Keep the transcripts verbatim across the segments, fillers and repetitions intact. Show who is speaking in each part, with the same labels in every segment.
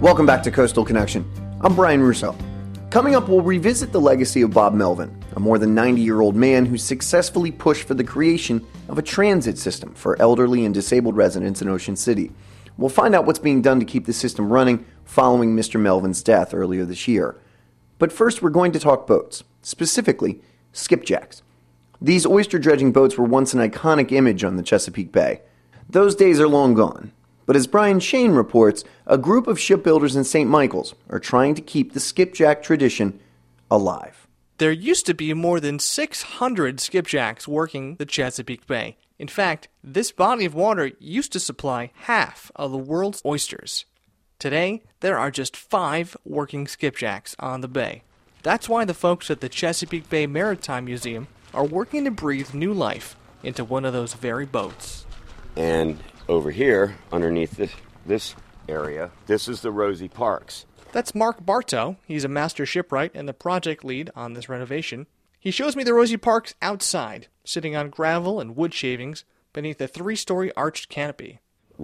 Speaker 1: Welcome back to Coastal Connection. I'm Brian Russo. Coming up, we'll revisit the legacy of Bob Melvin, a more than ninety-year-old man who successfully pushed for the creation of a transit system for elderly and disabled residents in Ocean City. We'll find out what's being done to keep the system running following Mister Melvin's death earlier this year. But first, we're going to talk boats, specifically skipjacks. These oyster dredging boats were once an iconic image on the Chesapeake Bay. Those days are long gone. But as Brian Shane reports, a group of shipbuilders in Saint Michael's are trying to keep the skipjack tradition alive.
Speaker 2: There used to be more than six hundred skipjacks working the Chesapeake Bay. In fact, this body of water used to supply half of the world's oysters. Today, there are just five working skipjacks on the bay. That's why the folks at the Chesapeake Bay Maritime Museum are working to breathe new life into one of those very boats.
Speaker 3: And over here, underneath this, this area, this is the Rosie Parks.
Speaker 2: That's Mark Bartow. He's a master shipwright and the project lead on this renovation. He shows me the Rosie Parks outside, sitting on gravel and wood shavings beneath a three-story arched canopy.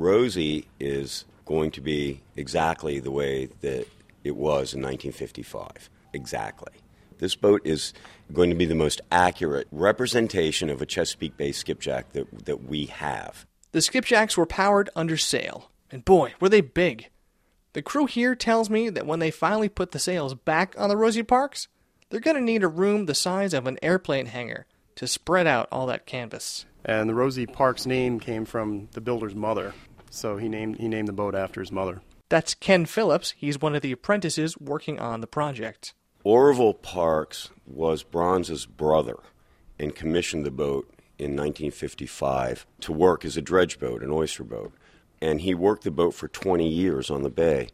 Speaker 3: Rosie is going to be exactly the way that it was in nineteen fifty-five. Exactly. This boat is going to be the most accurate representation of a Chesapeake Bay skipjack that, that we have.
Speaker 2: The skipjacks were powered under sail, and boy, were they big. The crew here tells me that when they finally put the sails back on the Rosie Parks, they're going to need a room the size of an airplane hangar to spread out all that canvas.
Speaker 4: And the Rosie Parks name came from the builder's mother, so he named he named the boat after his mother.
Speaker 2: That's Ken Phillips. He's one of the apprentices working on the project.
Speaker 3: Orville Parks was Bronze's brother and commissioned the boat in nineteen fifty-five to work as a dredge boat, an oyster boat. And he worked the boat for twenty years on the bay.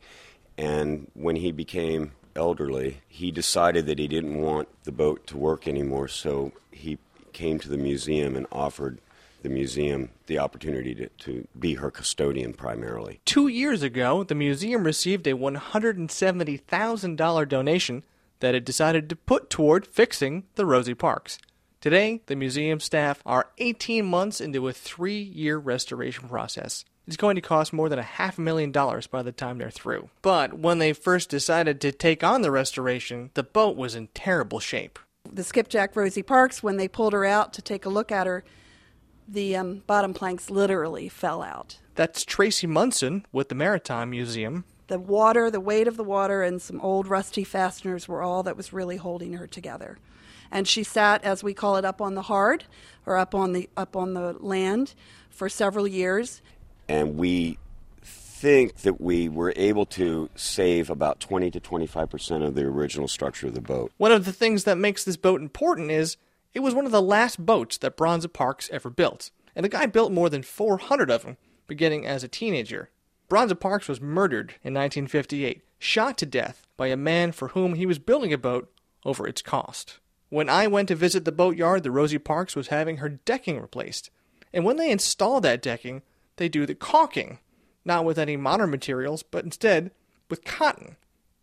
Speaker 3: And when he became elderly, he decided that he didn't want the boat to work anymore, so he came to the museum and offered the museum the opportunity to, to be her custodian primarily.
Speaker 2: Two years ago, the museum received a one hundred seventy thousand dollars donation that it decided to put toward fixing the Rosie Parks. Today, the museum staff are eighteen months into a three-year restoration process. It's going to cost more than a half a million dollars by the time they're through. But when they first decided to take on the restoration, the boat was in terrible shape.
Speaker 5: The skipjack Rosie Parks, when they pulled her out to take a look at her, the um, bottom planks literally fell out.
Speaker 2: That's Tracy Munson with the Maritime Museum.
Speaker 5: The water, the weight of the water, and some old rusty fasteners were all that was really holding her together. And she sat, as we call it, up on the hard, or up on the up on the land, for several years.
Speaker 3: And we think that we were able to save about twenty to twenty-five percent of the original structure of the boat.
Speaker 2: One of the things that makes this boat important is it was one of the last boats that Bronze Parks ever built. And the guy built more than four hundred of them, beginning as a teenager. Bronze Parks was murdered in nineteen fifty-eight, shot to death by a man for whom he was building a boat over its cost. When I went to visit the boatyard, the Rosie Parks was having her decking replaced. And when they install that decking, they do the caulking, not with any modern materials, but instead with cotton.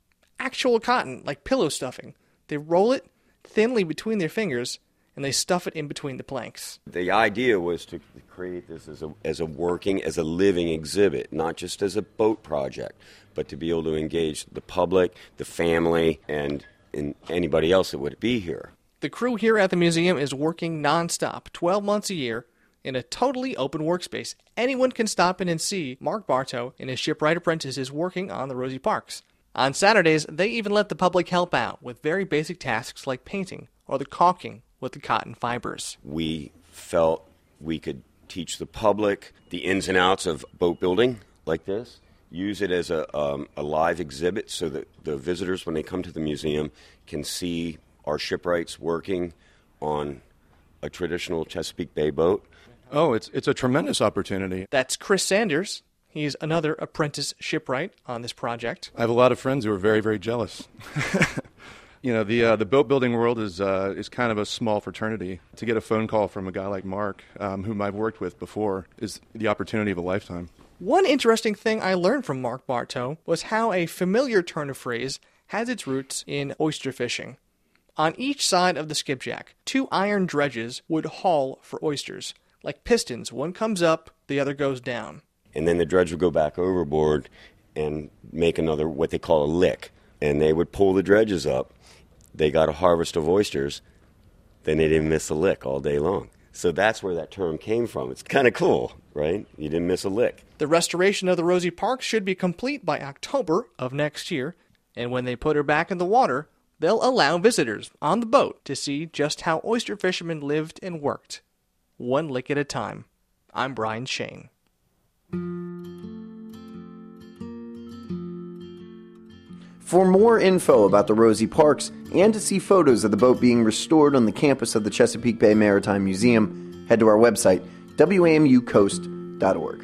Speaker 2: Actual cotton, like pillow stuffing. They roll it thinly between their fingers, and they stuff it in between the planks.
Speaker 3: The idea was to create this as a, as a working, as a living exhibit, not just as a boat project, but to be able to engage the public, the family, and, and anybody else that would be here.
Speaker 2: The crew here at the museum is working nonstop, twelve months a year, in a totally open workspace. Anyone can stop in and see Mark Bartow and his shipwright apprentices working on the Rosie Parks. On Saturdays, they even let the public help out with very basic tasks like painting or the caulking with the cotton fibers.
Speaker 3: We felt we could teach the public the ins and outs of boat building like this, use it as a, um, a live exhibit so that the visitors, when they come to the museum, can see our shipwrights working on a traditional Chesapeake Bay boat.
Speaker 4: Oh, it's it's a tremendous opportunity.
Speaker 2: That's Chris Sanders. He's another apprentice shipwright on this project.
Speaker 4: I have a lot of friends who are very, very jealous. You know, the uh, the boat building world is uh, is kind of a small fraternity. To get a phone call from a guy like Mark, um, whom I've worked with before, is the opportunity of a lifetime.
Speaker 2: One interesting thing I learned from Mark Bartow was how a familiar turn of phrase has its roots in oyster fishing. On each side of the skipjack, two iron dredges would haul for oysters. Like pistons, one comes up, the other goes down.
Speaker 3: And then the dredge would go back overboard, and make another, what they call a lick. And they would pull the dredges up. They got a harvest of oysters. Then they didn't miss a lick all day long. So that's where that term came from. It's kind of cool, right? You didn't miss a lick.
Speaker 2: The restoration of the Rosie Parks should be complete by October of next year, and when they put her back in the water, they'll allow visitors on the boat to see just how oyster fishermen lived and worked, one lick at a time. I'm Brian Shane.
Speaker 1: For more info about the Rosie Parks and to see photos of the boat being restored on the campus of the Chesapeake Bay Maritime Museum, head to our website, W A M U coast dot org.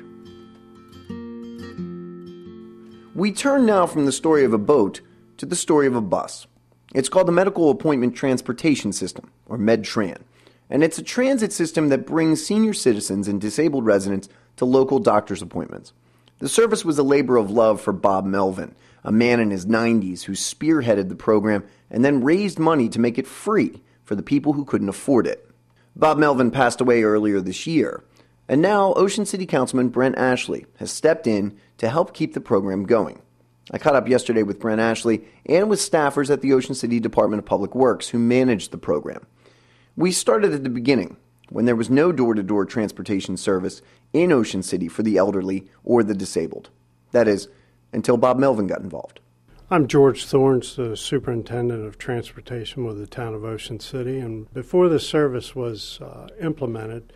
Speaker 1: We turn now from the story of a boat to the story of a bus. It's called the Medical Appointment Transportation System, or MedTran, and it's a transit system that brings senior citizens and disabled residents to local doctor's appointments. The service was a labor of love for Bob Melvin, a man in his nineties who spearheaded the program and then raised money to make it free for the people who couldn't afford it. Bob Melvin passed away earlier this year, and now Ocean City Councilman Brent Ashley has stepped in to help keep the program going. I caught up yesterday with Brent Ashley and with staffers at the Ocean City Department of Public Works who managed the program. We started at the beginning, when there was no door-to-door transportation service in Ocean City for the elderly or the disabled. That is, until Bob Melvin got involved.
Speaker 6: I'm George Thorns, the Superintendent of Transportation with the Town of Ocean City, and before the service was uh, implemented,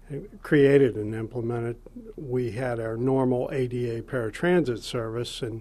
Speaker 6: created and implemented, we had our normal A D A paratransit service, and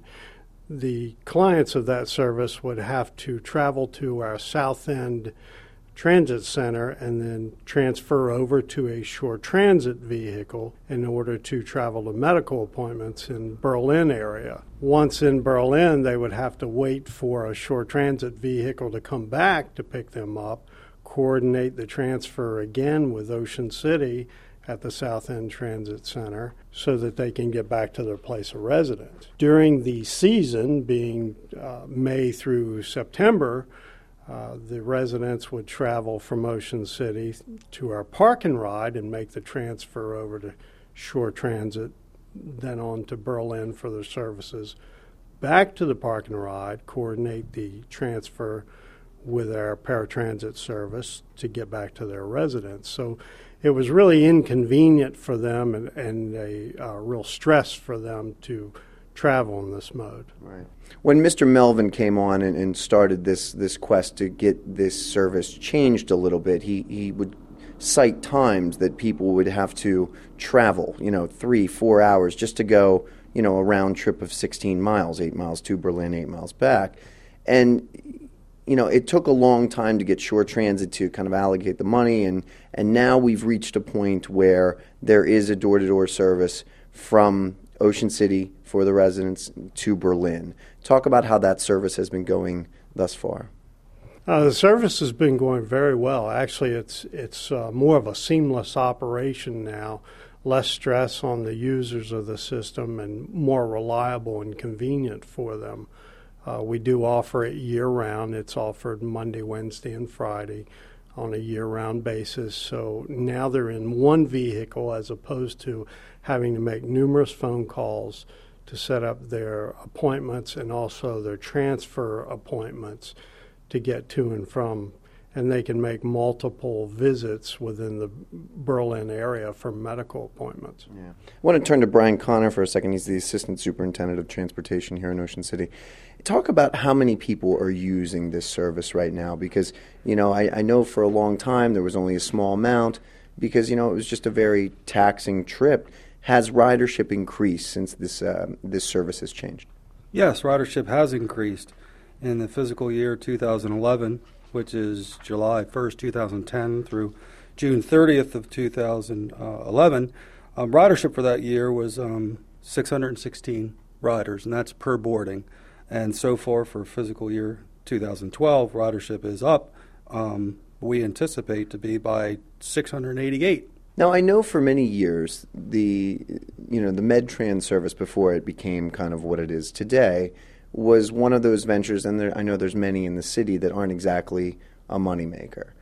Speaker 6: the clients of that service would have to travel to our South End Transit Center and then transfer over to a shore transit vehicle in order to travel to medical appointments in Berlin area. Once in Berlin, they would have to wait for a shore transit vehicle to come back to pick them up, coordinate the transfer again with Ocean City at the South End Transit Center so that they can get back to their place of residence. During the season, being uh, May through September, Uh, the residents would travel from Ocean City to our park and ride and make the transfer over to shore transit, then on to Berlin for their services, back to the park and ride, coordinate the transfer with our paratransit service to get back to their residence. So it was really inconvenient for them and, and a uh, real stress for them to travel in this mode.
Speaker 1: Right. When Mister Melvin came on and, and started this this quest to get this service changed a little bit, he, he would cite times that people would have to travel, you know, three, four hours just to go, you know, a round trip of sixteen miles, eight miles to Berlin, eight miles back. And, you know, it took a long time to get shore transit to kind of allocate the money, and, and now we've reached a point where there is a door-to-door service from Ocean City for the residents to Berlin. Talk about how that service has been going thus far.
Speaker 6: Uh, the service has been going very well. Actually, it's it's uh, more of a seamless operation now, less stress on the users of the system and more reliable and convenient for them. Uh, we do offer it year-round. It's offered Monday, Wednesday, and Friday on a year-round basis. So now they're in one vehicle as opposed to having to make numerous phone calls to set up their appointments and also their transfer appointments to get to and from. And they can make multiple visits within the Berlin area for medical appointments.
Speaker 1: Yeah. I want to turn to Brian Connor for a second. He's the Assistant Superintendent of Transportation here in Ocean City. Talk about how many people are using this service right now, because, you know, I, I know for a long time there was only a small amount because, you know, it was just a very taxing trip. Has ridership increased since this uh, this service has changed?
Speaker 7: Yes, ridership has increased. In the fiscal year two thousand eleven, which is July first, two thousand ten through June thirtieth of two thousand eleven, um, ridership for that year was um, six hundred sixteen riders, and that's per boarding. And so far for fiscal year two thousand twelve, ridership is up. Um, we anticipate to be by six hundred eighty-eight.
Speaker 1: Now, I know for many years the, you know, the MedTran service before it became kind of what it is today was one of those ventures, and there, I know there's many in the city that aren't exactly a moneymaker.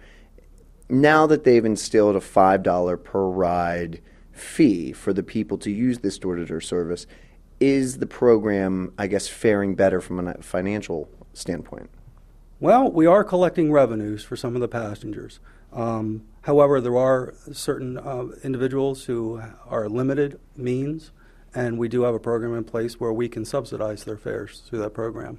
Speaker 1: Now that they've instilled a five dollars per ride fee for the people to use this door-to-door service, is the program, I guess, faring better from a financial standpoint?
Speaker 7: Well, we are collecting revenues for some of the passengers. Um, however, there are certain uh, individuals who are limited means, and we do have a program in place where we can subsidize their fares through that program.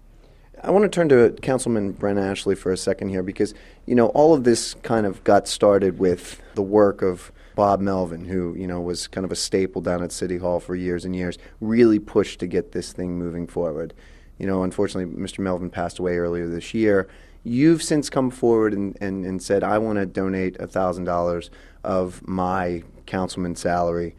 Speaker 1: I want to turn to Councilman Brent Ashley for a second here because, you know, all of this kind of got started with the work of Bob Melvin, who, you know, was kind of a staple down at City Hall for years and years, really pushed to get this thing moving forward. You know, unfortunately, Mister Melvin passed away earlier this year. You've since come forward and, and, and said, I want to donate one thousand dollars of my councilman's salary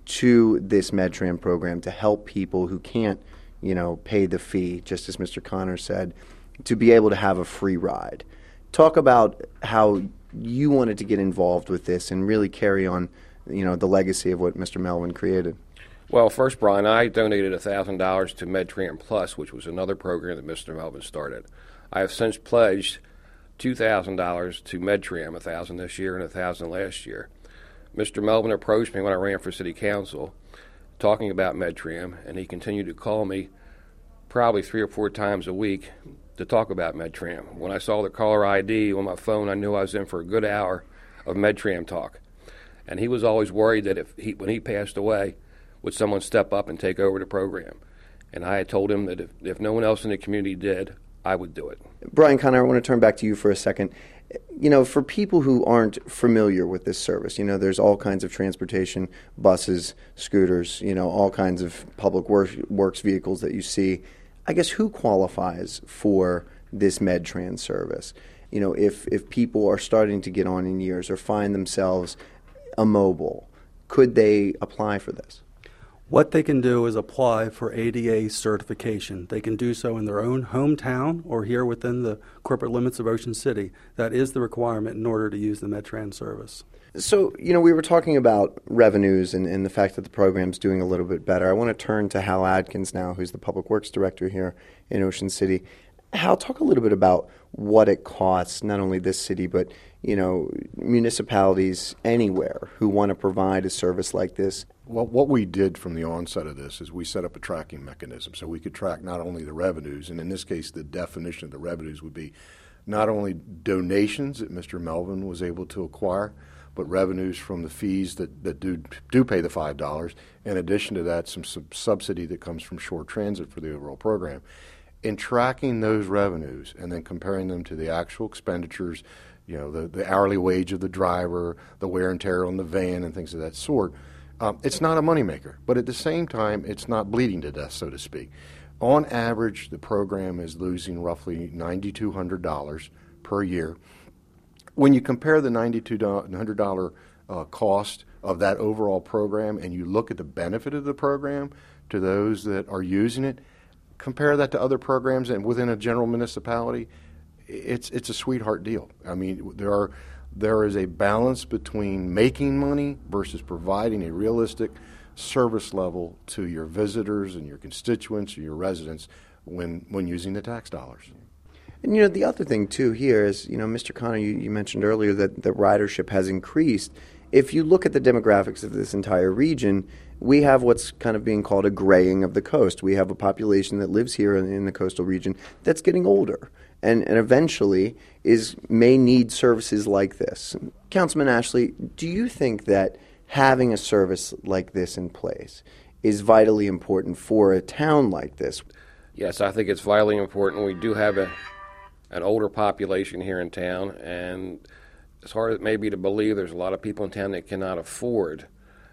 Speaker 1: to this MedTran program to help people who can't, you know, pay the fee, just as Mister Connor said, to be able to have a free ride. Talk about how you wanted to get involved with this and really carry on, you know, the legacy of what Mister Melvin created.
Speaker 8: Well, first, Brian, I donated one thousand dollars to MedTran Plus, which was another program that Mister Melvin started. I have since pledged two thousand dollars to MedTran, one thousand dollars this year and one thousand dollars last year. Mister Melvin approached me when I ran for city council talking about MedTran, and he continued to call me probably three or four times a week to talk about MedTran. When I saw the caller I D on my phone, I knew I was in for a good hour of MedTran talk. And he was always worried that if he, when he passed away, would someone step up and take over the program. And I had told him that if, if no one else in the community did, I would do it.
Speaker 1: Brian Connor, I want to turn back to you for a second. You know, for people who aren't familiar with this service, you know, there's all kinds of transportation, buses, scooters, you know, all kinds of public work, works vehicles that you see. I guess who qualifies for this MedTran service? You know, if, if people are starting to get on in years or find themselves immobile, could they apply for this?
Speaker 7: What they can do is apply for A D A certification. They can do so in their own hometown or here within the corporate limits of Ocean City. That is the requirement in order to use the MedTran service.
Speaker 1: So, you know, we were talking about revenues and, and the fact that the program's doing a little bit better. I want to turn to Hal Adkins now, who's the Public Works Director here in Ocean City. Hal, talk a little bit about what it costs, not only this city, but, you know, municipalities anywhere who want to provide a service like this.
Speaker 9: Well, what we did from the onset of this is we set up a tracking mechanism so we could track not only the revenues, and in this case the definition of the revenues would be not only donations that Mister Melvin was able to acquire, but revenues from the fees that, that do do pay the five dollars. In addition to that, some sub- subsidy that comes from Shore Transit for the overall program. In tracking those revenues and then comparing them to the actual expenditures, you know, the, the hourly wage of the driver, the wear and tear on the van and things of that sort, um, it's not a moneymaker. But at the same time, it's not bleeding to death, so to speak. On average, the program is losing roughly nine thousand two hundred dollars per year. When you compare the nine thousand two hundred dollars uh, cost of that overall program and you look at the benefit of the program to those that are using it, compare that to other programs and within a general municipality, it's it's a sweetheart deal. I mean, there are there is a balance between making money versus providing a realistic service level to your visitors and your constituents or your residents when when using the tax dollars.
Speaker 1: And, you know, the other thing, too, here is, you know, Mister Connor, you, you mentioned earlier that the ridership has increased. If you look at the demographics of this entire region, we have what's kind of being called a graying of the coast. We have a population that lives here in, in the coastal region that's getting older and, and eventually is may need services like this. Councilman Ashley, do you think that having a service like this in place is vitally important for a town like this?
Speaker 8: Yes, I think it's vitally important. We do have a an older population here in town, and as hard as it may be to believe, there's a lot of people in town that cannot afford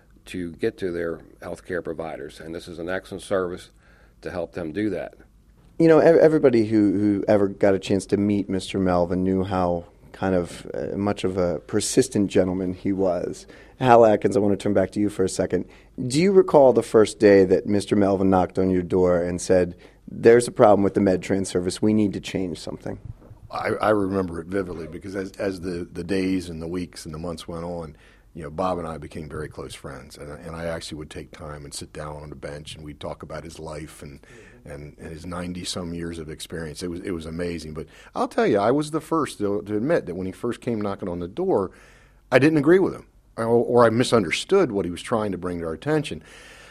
Speaker 8: to get to their health care providers, and this is an excellent service to help them do that.
Speaker 1: You know, everybody who, who ever got a chance to meet Mister Melvin knew how kind of uh, much of a persistent gentleman he was. Hal Adkins, I want to turn back to you for a second. Do you recall the first day that Mister Melvin knocked on your door and said, there's a problem with the MedTran service, we need to change something?
Speaker 9: I, I remember it vividly because as, as the, the days and the weeks and the months went on, you know, Bob and I became very close friends, and, and I actually would take time and sit down on the bench and we'd talk about his life and, and, and his ninety-some years of experience. It was it was amazing. But I'll tell you, I was the first to, to admit that when he first came knocking on the door, I didn't agree with him, or, or I misunderstood what he was trying to bring to our attention.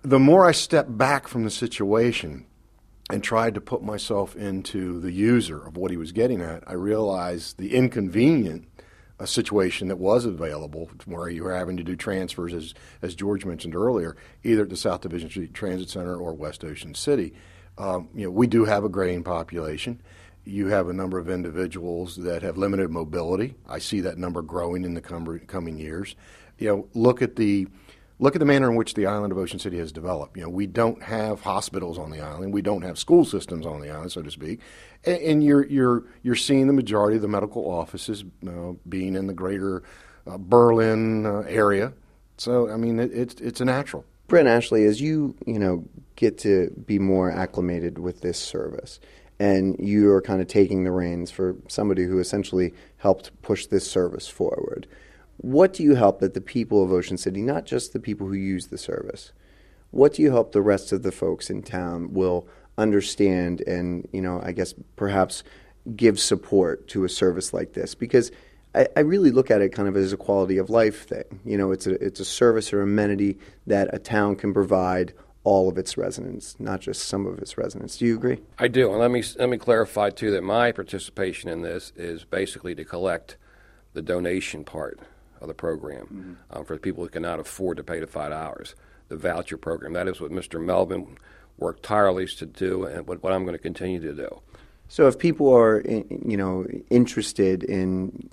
Speaker 9: the more I stepped back from the situation and tried to put myself into the user of what he was getting at, I realized the inconvenient a situation that was available where you were having to do transfers, as, as George mentioned earlier, either at the South Division Street Transit Center or West Ocean City. Um, you know, we do have a graying population. You have a number of individuals that have limited mobility. I see that number growing in the com- coming years. You know, look at the Look at the manner in which the island of Ocean City has developed. You know, we don't have hospitals on the island. We don't have school systems on the island, so to speak. And, and you're you're you're seeing the majority of the medical offices uh, being in the greater uh, Berlin uh, area. So, I mean, it, it's it's a natural.
Speaker 1: Brent Ashley, as you you know get to be more acclimated with this service, and you are kind of taking the reins for somebody who essentially helped push this service forward, what do you hope that the people of Ocean City, not just the people who use the service, what do you hope the rest of the folks in town will understand and, you know, I guess perhaps give support to a service like this? Because I, I really look at it kind of as a quality of life thing. You know, it's a it's a service or amenity that a town can provide all of its residents, not just some of its residents. Do you agree?
Speaker 8: I do. And let me let me clarify, too, that my participation in this is basically to collect the donation part of the program mm-hmm. um, for the people who cannot afford to pay the five dollars. The voucher program, that is what Mister Melvin worked tirelessly to do and what, what I'm going to continue to do.
Speaker 1: So if people are, you know, interested in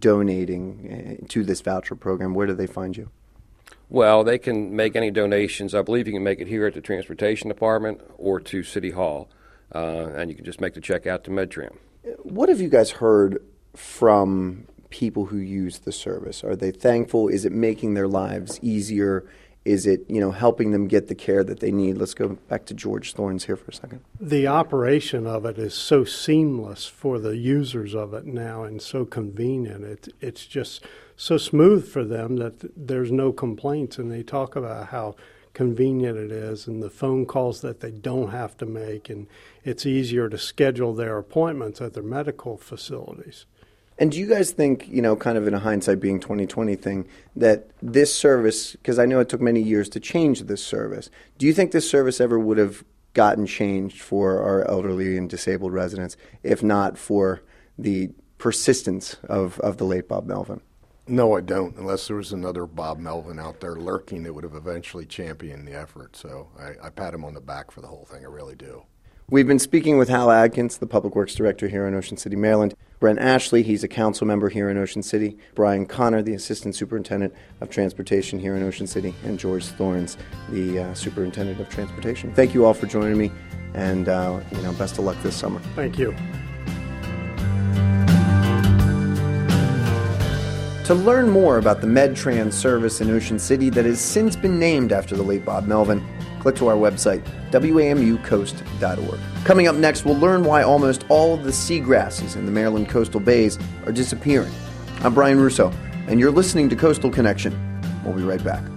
Speaker 1: donating to this voucher program, where do they find you?
Speaker 8: Well, they can make any donations. I believe you can make it here at the Transportation Department or to City Hall, uh, and you can just make the check out to MedTram.
Speaker 1: What have you guys heard from people who use the service? Are they thankful? Is it making their lives easier? Is it, you know, helping them get the care that they need? Let's go back to George Thorns here for a second.
Speaker 6: The operation of it is so seamless for the users of it now and so convenient. It, it's just so smooth for them that there's no complaints, and they talk about how convenient it is and the phone calls that they don't have to make, and it's easier to schedule their appointments at their medical facilities.
Speaker 1: And do you guys think, you know, kind of in a hindsight being twenty twenty thing, that this service, because I know it took many years to change this service, do you think this service ever would have gotten changed for our elderly and disabled residents, if not for the persistence of, of the late Bob Melvin?
Speaker 9: No, I don't, unless there was another Bob Melvin out there lurking that would have eventually championed the effort. So I, I pat him on the back for the whole thing, I really do.
Speaker 1: We've been speaking with Hal Adkins, the Public Works Director here in Ocean City, Maryland. Brent Ashley, he's a council member here in Ocean City. Brian Connor, the Assistant Superintendent of Transportation here in Ocean City. And George Thorns, the uh, Superintendent of Transportation. Thank you all for joining me, and uh, you know, best of luck this summer.
Speaker 6: Thank you.
Speaker 1: To learn more about the MedTrans service in Ocean City that has since been named after the late Bob Melvin, click to our website, W A M U coast dot org. Coming up next, we'll learn why almost all of the seagrasses in the Maryland coastal bays are disappearing. I'm Brian Russo, and you're listening to Coastal Connection. We'll be right back.